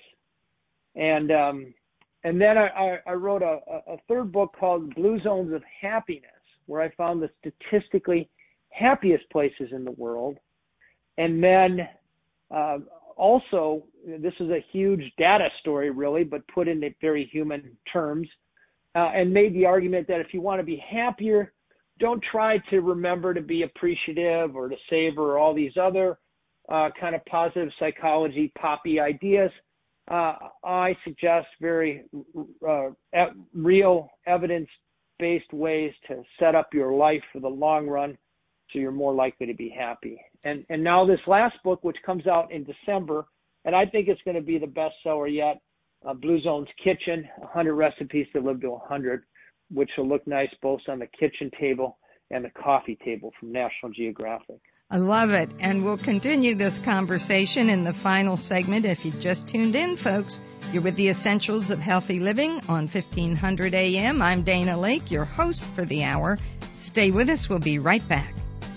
And um, and then I, I wrote a, a third book called Blue Zones of Happiness, where I found the statistically happiest places in the world. And then uh, also, this is a huge data story really, but put in very human terms, uh, and made the argument that if you want to be happier, don't try to remember to be appreciative or to savor or all these other uh, kind of positive psychology, poppy ideas. Uh, I suggest very uh, real evidence-based ways to set up your life for the long run, so you're more likely to be happy. And and now this last book, which comes out in December, and I think it's going to be the best seller yet, uh, Blue Zone's Kitchen, one hundred Recipes to Live to one hundred, which will look nice both on the kitchen table and the coffee table from National Geographic. I love it. And we'll continue this conversation in the final segment. If you've just tuned in, folks, you're with the Essentials of Healthy Living on fifteen hundred A M. I'm Dana Lake, your host for the hour. Stay with us. We'll be right back.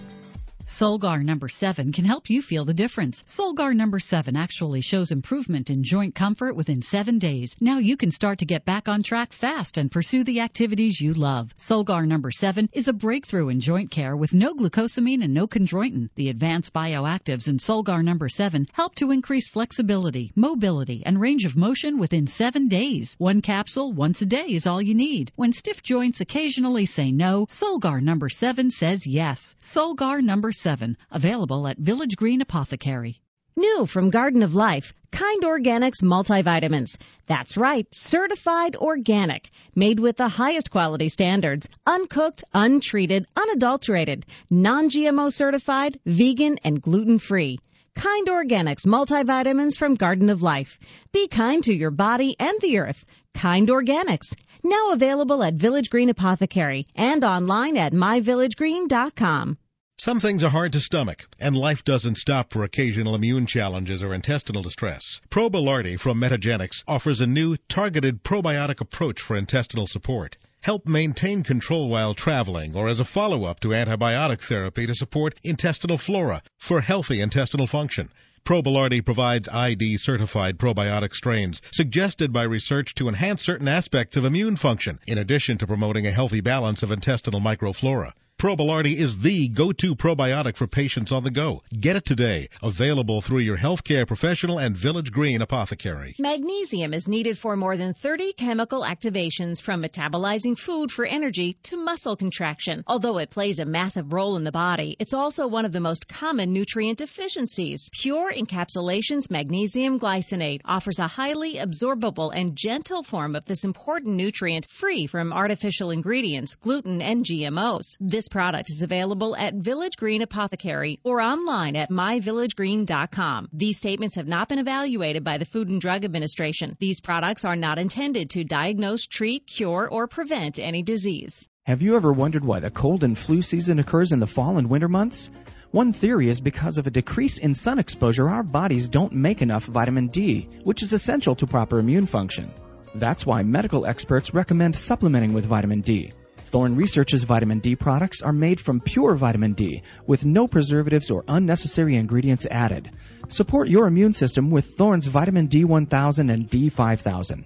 Solgar number seven can help you feel the difference. Solgar number seven actually shows improvement in joint comfort within seven days. Now you can start to get back on track fast and pursue the activities you love. Solgar number seven is a breakthrough in joint care with no glucosamine and no chondroitin. The advanced bioactives in Solgar number seven help to increase flexibility, mobility, and range of motion within seven days. One capsule once a day is all you need. When stiff joints occasionally say no, Solgar number seven says yes. Solgar number seven. Available at Village Green Apothecary. New from Garden of Life, Kind Organics multivitamins. That's right, certified organic, made with the highest quality standards, uncooked, untreated, unadulterated, non-G M O certified, vegan, and gluten-free. Kind Organics multivitamins from Garden of Life. Be kind to your body and the earth. Kind Organics. Now available at Village Green Apothecary and online at my village green dot com. Some things are hard to stomach, and life doesn't stop for occasional immune challenges or intestinal distress. Probilardi from Metagenics offers a new, targeted probiotic approach for intestinal support. Help maintain control while traveling or as a follow-up to antibiotic therapy to support intestinal flora for healthy intestinal function. Probilardi provides I D-certified probiotic strains suggested by research to enhance certain aspects of immune function, in addition to promoting a healthy balance of intestinal microflora. Probilardi is the go-to probiotic for patients on the go. Get it today. Available through your healthcare professional and Village Green Apothecary. Magnesium is needed for more than thirty chemical activations, from metabolizing food for energy to muscle contraction. Although it plays a massive role in the body, it's also one of the most common nutrient deficiencies. Pure Encapsulations Magnesium Glycinate offers a highly absorbable and gentle form of this important nutrient, free from artificial ingredients, gluten, and G M Os. This product is available at Village Green Apothecary or online at my village green dot com. These statements have not been evaluated by the Food and Drug Administration. These products are not intended to diagnose, treat, cure, or prevent any disease. Have you ever wondered why the cold and flu season occurs in the fall and winter months? One theory is because of a decrease in sun exposure, our bodies don't make enough vitamin D, which is essential to proper immune function. That's why medical experts recommend supplementing with vitamin D. Thorne Research's vitamin D products are made from pure vitamin D with no preservatives or unnecessary ingredients added. Support your immune system with Thorne's vitamin D one thousand and D five thousand.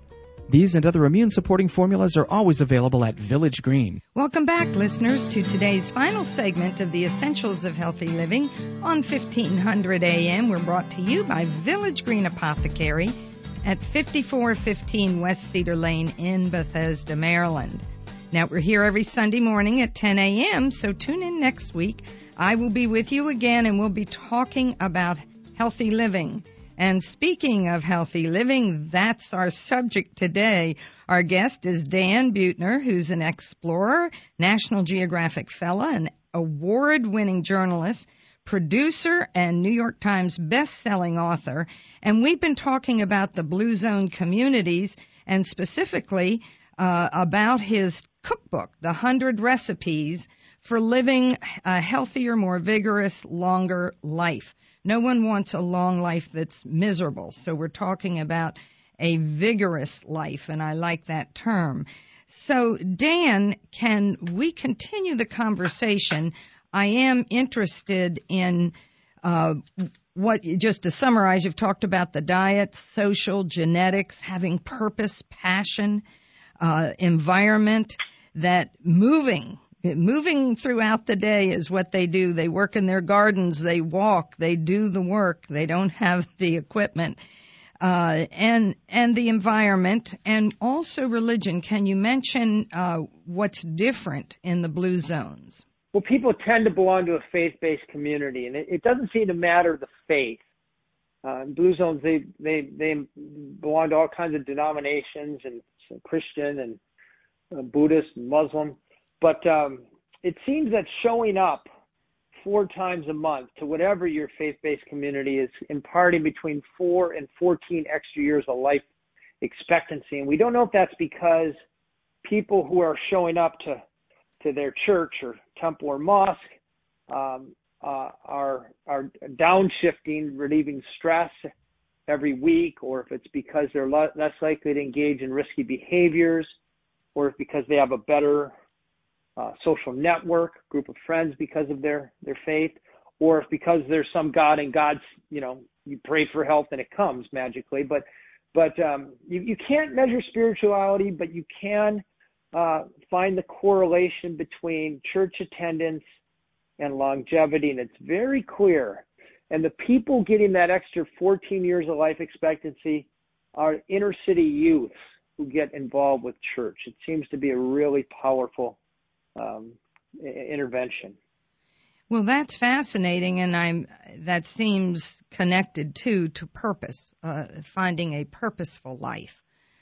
These and other immune-supporting formulas are always available at Village Green. Welcome back, listeners, to today's final segment of the Essentials of Healthy Living on fifteen hundred A M. We're brought to you by Village Green Apothecary at fifty-four fifteen West Cedar Lane in Bethesda, Maryland. Now, we're here every Sunday morning at ten A M, so tune in next week. I will be with you again, and we'll be talking about healthy living. And speaking of healthy living, that's our subject today. Our guest is Dan Buettner, who's an explorer, National Geographic fellow, an award-winning journalist, producer, and New York Times best-selling author. And we've been talking about the Blue Zone communities and specifically uh, about his cookbook, The Hundred Recipes for Living a Healthier, More Vigorous, Longer Life. No one wants a long life that's miserable, so we're talking about a vigorous life, and I like that term. So, Dan, can we continue the conversation? I am interested in uh, what, just to summarize, you've talked about the diet, social, genetics, having purpose, passion, uh, environment, that moving. Moving throughout the day is what they do. They work in their gardens. They walk. They do the work. They don't have the equipment. Uh, and and the environment, and also religion. Can you mention uh, what's different in the Blue Zones? Well, people tend to belong to a faith-based community, and it, it doesn't seem to matter the faith. Uh, in Blue Zones, they, they, they belong to all kinds of denominations, and so Christian and uh, Buddhist and Muslim. But um, it seems that showing up four times a month to whatever your faith-based community is imparting between four and fourteen extra years of life expectancy. And we don't know if that's because people who are showing up to, to their church or temple or mosque um, uh, are, are downshifting, relieving stress every week, or if it's because they're lo- less likely to engage in risky behaviors, or if because they have a better Uh, social network, group of friends because of their, their faith, or if because there's some God and God's, you know, you pray for health and it comes magically. But but um, you, you can't measure spirituality, but you can uh, find the correlation between church attendance and longevity, and it's very clear. And the people getting that extra fourteen years of life expectancy are inner city youths who get involved with church. It seems to be a really powerful Um, intervention. Well, that's fascinating, and I'm that seems connected too to purpose, uh, finding a purposeful life.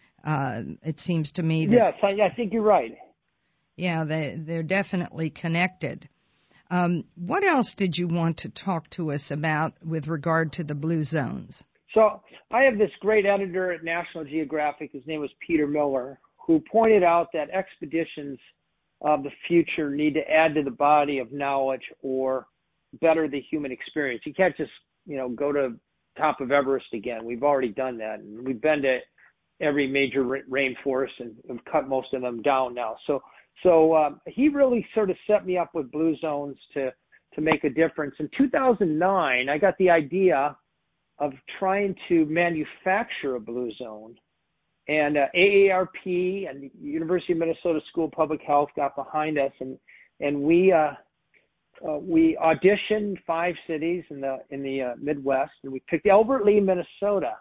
Uh, it seems to me that yes, I, I think you're right. Yeah, they they're definitely connected. Um, what else did you want to talk to us about with regard to the Blue Zones? So I have this great editor at National Geographic. His name was Peter Miller, who pointed out that expeditions of the future need to add to the body of knowledge or better the human experience. You can't just, you know, go to top of Everest again. We've already done that. And we've been to every major rainforest and have cut most of them down now. So, so um, he really sort of set me up with Blue Zones to, to make a difference. In two thousand nine, I got the idea of trying to manufacture a Blue Zone. And uh, A A R P and the University of Minnesota School of Public Health got behind us, and and we uh, uh, we auditioned five cities in the in the uh, Midwest, and we picked Albert Lea, Minnesota,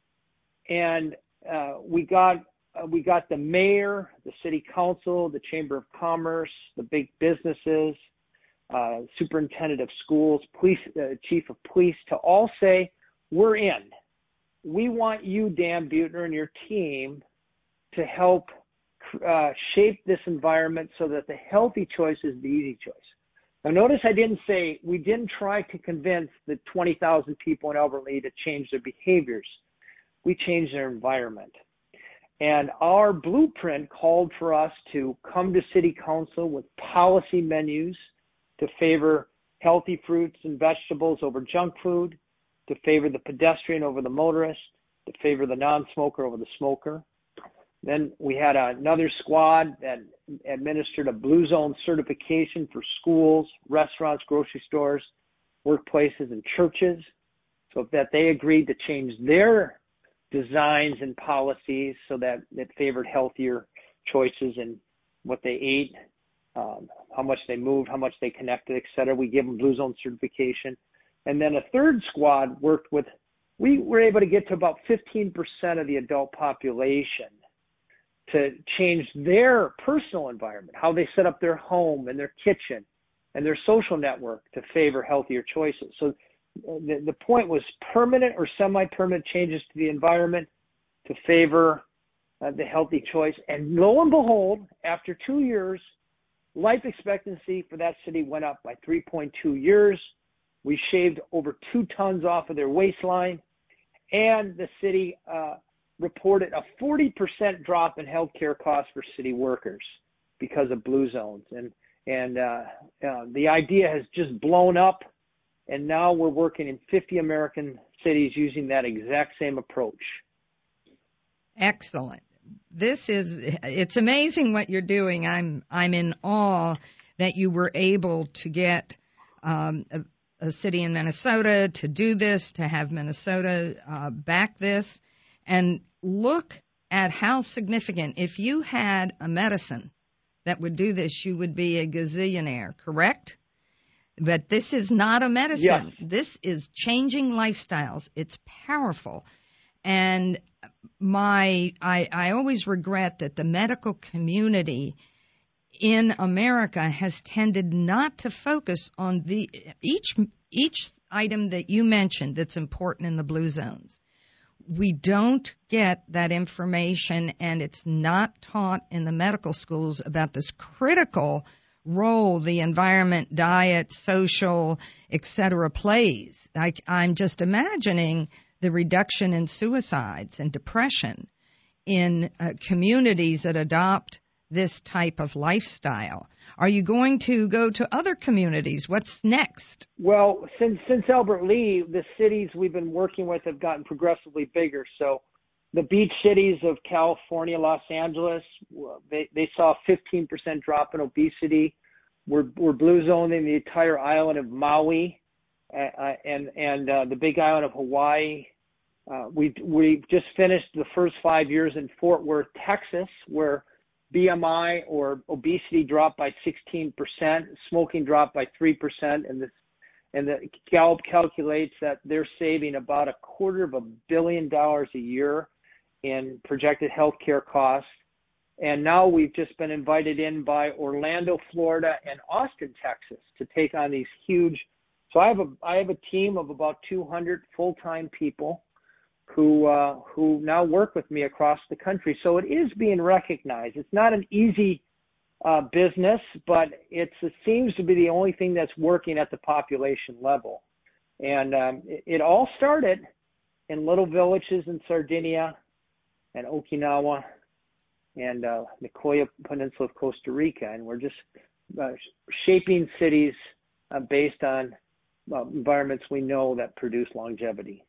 and uh, we got uh, we got the mayor, the city council, the Chamber of Commerce, the big businesses, uh, superintendent of schools, police, uh, chief of police, to all say we're in. We want you, Dan Buettner, and your team to help uh, shape this environment so that the healthy choice is the easy choice. Now, notice I didn't say we didn't try to convince the twenty thousand people in Albert Lea to change their behaviors. We changed their environment. And our blueprint called for us to come to city council with policy menus to favor healthy fruits and vegetables over junk food, to favor the pedestrian over the motorist, to favor the non-smoker over the smoker. Then we had another squad that administered a Blue Zone certification for schools, restaurants, grocery stores, workplaces, and churches, so that they agreed to change their designs and policies so that it favored healthier choices in what they ate, um, how much they moved, how much they connected, et cetera. We give them Blue Zone certification. And then a third squad worked with, we were able to get to about fifteen percent of the adult population to change their personal environment, how they set up their home and their kitchen and their social network to favor healthier choices. So the, the point was permanent or semi-permanent changes to the environment to favor uh, the healthy choice. And lo and behold, after two years, life expectancy for that city went up by three point two years. We shaved over two tons off of their waistline, and the city uh, reported a forty percent drop in healthcare costs for city workers because of Blue Zones. And and uh, uh, the idea has just blown up, and now we're working in fifty American cities using that exact same approach. Excellent. This is, it's amazing what you're doing. I'm I'm in awe that you were able to get um, a, a city in Minnesota to do this, to have Minnesota uh, back this, and look at how significant. If you had a medicine that would do this, you would be a gazillionaire, correct? But this is not a medicine. Yes. This is changing lifestyles. It's powerful. And my, I, I always regret that the medical community in America has tended not to focus on the each each item that you mentioned that's important in the Blue Zones. We don't get that information, and it's not taught in the medical schools about this critical role the environment, diet, social, et cetera plays. I, I'm just imagining the reduction in suicides and depression in uh, communities that adopt this type of lifestyle. Are you going to go to other communities? What's next? Well, since since Albert Lee, the cities we've been working with have gotten progressively bigger. So the beach cities of California, Los Angeles, they, they saw a fifteen percent drop in obesity. We're, we're blue zoning the entire island of Maui uh, and, and uh, the big island of Hawaii. Uh, we we just finished the first five years in Fort Worth, Texas, where B M I or obesity dropped by sixteen percent, smoking dropped by three percent, and this and the Gallup calculates that they're saving about a quarter of a billion dollars a year in projected healthcare costs. And now we've just been invited in by Orlando, Florida, and Austin, Texas, to take on these huge. So I have a I have a team of about two hundred full-time people who uh, who now work with me across the country. So it is being recognized. It's not an easy uh, business, but it's, it seems to be the only thing that's working at the population level. And um, it, it all started in little villages in Sardinia and Okinawa and uh, Nicoya Peninsula of Costa Rica. And we're just uh, shaping cities uh, based on uh, environments we know that produce longevity.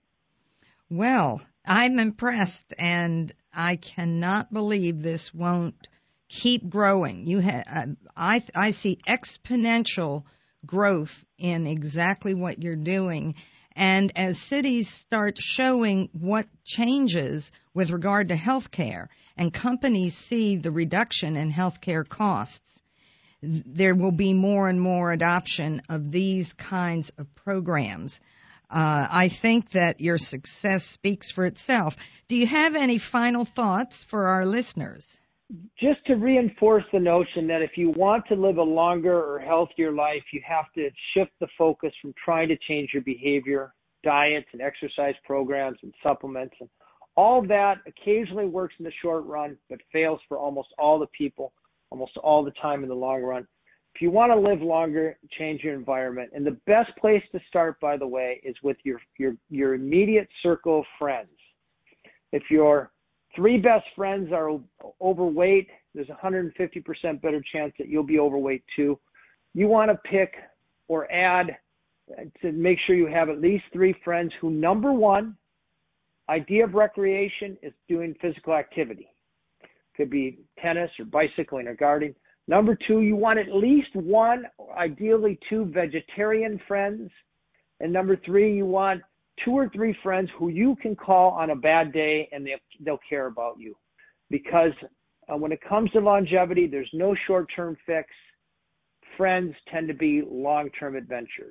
Well, I'm impressed, and I cannot believe this won't keep growing. You ha- I, I see exponential growth in exactly what you're doing. And as cities start showing what changes with regard to health care, and companies see the reduction in health care costs, there will be more and more adoption of these kinds of programs. Uh, I think that your success speaks for itself. Do you have any final thoughts for our listeners? Just to reinforce the notion that if you want to live a longer or healthier life, you have to shift the focus from trying to change your behavior, diets and exercise programs and supplements. And all that occasionally works in the short run, but fails for almost all the people, almost all the time in the long run. If you want to live longer, change your environment. And the best place to start, by the way, is with your, your, your immediate circle of friends. If your three best friends are overweight, there's a one hundred fifty percent better chance that you'll be overweight too. You want to pick or add to make sure you have at least three friends who, number one, idea of recreation is doing physical activity. Could be tennis or bicycling or gardening. Number two, you want at least one, ideally two vegetarian friends. And number three, you want two or three friends who you can call on a bad day and they'll, they'll care about you. Because uh, when it comes to longevity, there's no short-term fix. Friends tend to be long-term adventures.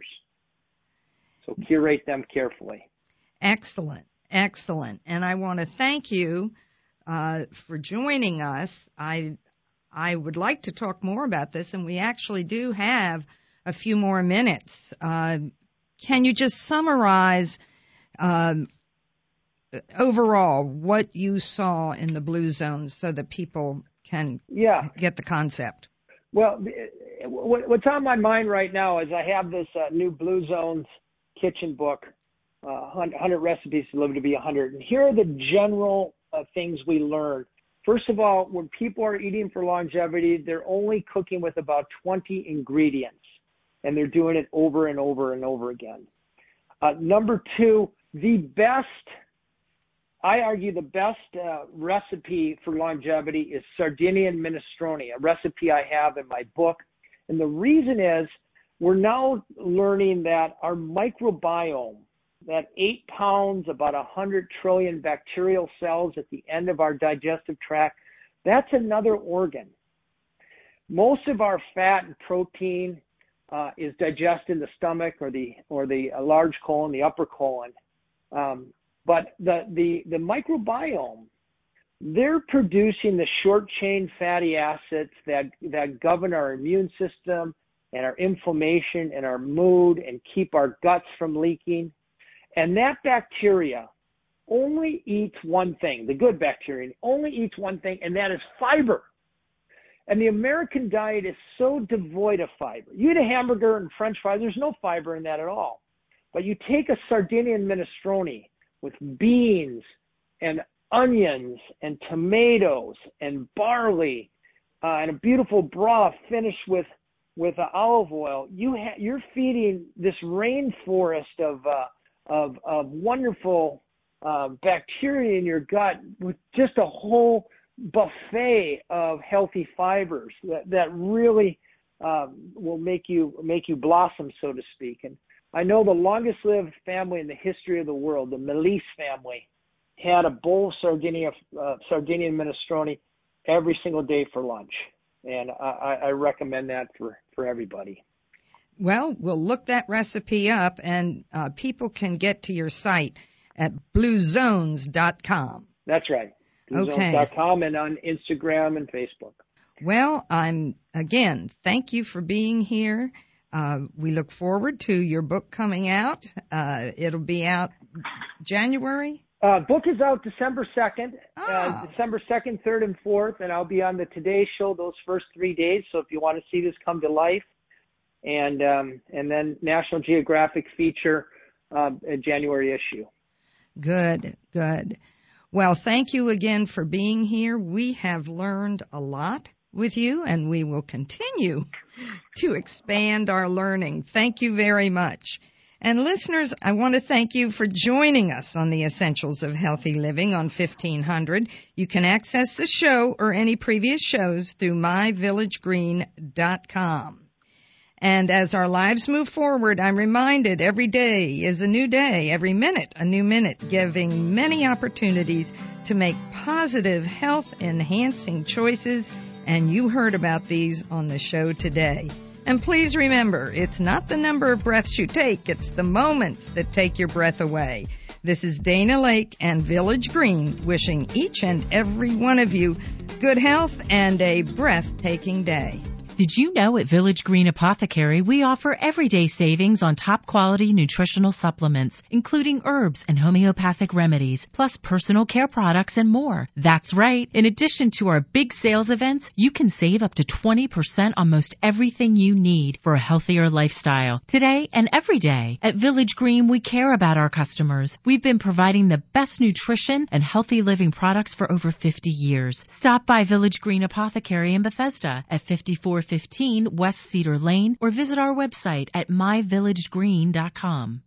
So curate them carefully. Excellent. Excellent. And I want to thank you uh, for joining us. I I would like to talk more about this, and we actually do have a few more minutes. Uh, can you just summarize um, overall what you saw in the blue zones so that people can yeah. get the concept? Well, what's on my mind right now is I have this uh, new Blue Zones kitchen book, uh, one hundred recipes to live to be one hundred. And here are the general uh, things we learned. First of all, when people are eating for longevity, they're only cooking with about twenty ingredients, and they're doing it over and over and over again. Uh, number two, the best, I argue the best uh, recipe for longevity is Sardinian minestrone, a recipe I have in my book. And the reason is we're now learning that our microbiome, that eight pounds, about one hundred trillion bacterial cells at the end of our digestive tract, that's another organ. Most of our fat and protein uh, is digested in the stomach or the or the uh, large colon, the upper colon. Um, but the, the, the microbiome, they're producing the short-chain fatty acids that, that govern our immune system and our inflammation and our mood and keep our guts from leaking. And that bacteria only eats one thing, the good bacteria only eats one thing, and that is fiber. And the American diet is so devoid of fiber. You eat a hamburger and French fries, there's no fiber in that at all. But you take a Sardinian minestrone with beans and onions and tomatoes and barley uh, and a beautiful broth finished with with uh, olive oil, you ha- you're feeding this rainforest of uh, of, of wonderful uh, bacteria in your gut with just a whole buffet of healthy fibers that, that really um, will make you make you blossom, so to speak. And I know the longest lived family in the history of the world, the Melis family, had a bowl of Sardinia, uh, Sardinian minestrone every single day for lunch. And I, I recommend that for, for everybody. Well, we'll look that recipe up, and uh, people can get to your site at blue zones dot com. That's right. blue zones dot com and on Instagram and Facebook. Well, I'm, again, thank you for being here. Uh, we look forward to your book coming out. Uh, it'll be out January? Uh, book is out December second, ah. uh, December second, third, and fourth, and I'll be on the Today Show those first three days. So if you want to see this come to life, and um, and then National Geographic feature uh, a January issue. Good, good. Well, thank you again for being here. We have learned a lot with you, and we will continue to expand our learning. Thank you very much. And listeners, I want to thank you for joining us on the Essentials of Healthy Living on fifteen hundred. You can access the show or any previous shows through my village green dot com. And as our lives move forward, I'm reminded every day is a new day, every minute a new minute, giving many opportunities to make positive health-enhancing choices, and you heard about these on the show today. And please remember, it's not the number of breaths you take, it's the moments that take your breath away. This is Dana Lake and Village Green wishing each and every one of you good health and a breathtaking day. Did you know at Village Green Apothecary we offer everyday savings on top quality nutritional supplements, including herbs and homeopathic remedies, plus personal care products and more? That's right. In addition to our big sales events, you can save up to twenty percent on most everything you need for a healthier lifestyle. Today and every day, at Village Green we care about our customers. We've been providing the best nutrition and healthy living products for over fifty years. Stop by Village Green Apothecary in Bethesda at fifty-four fifteen West Cedar Lane or visit our website at my village green dot com.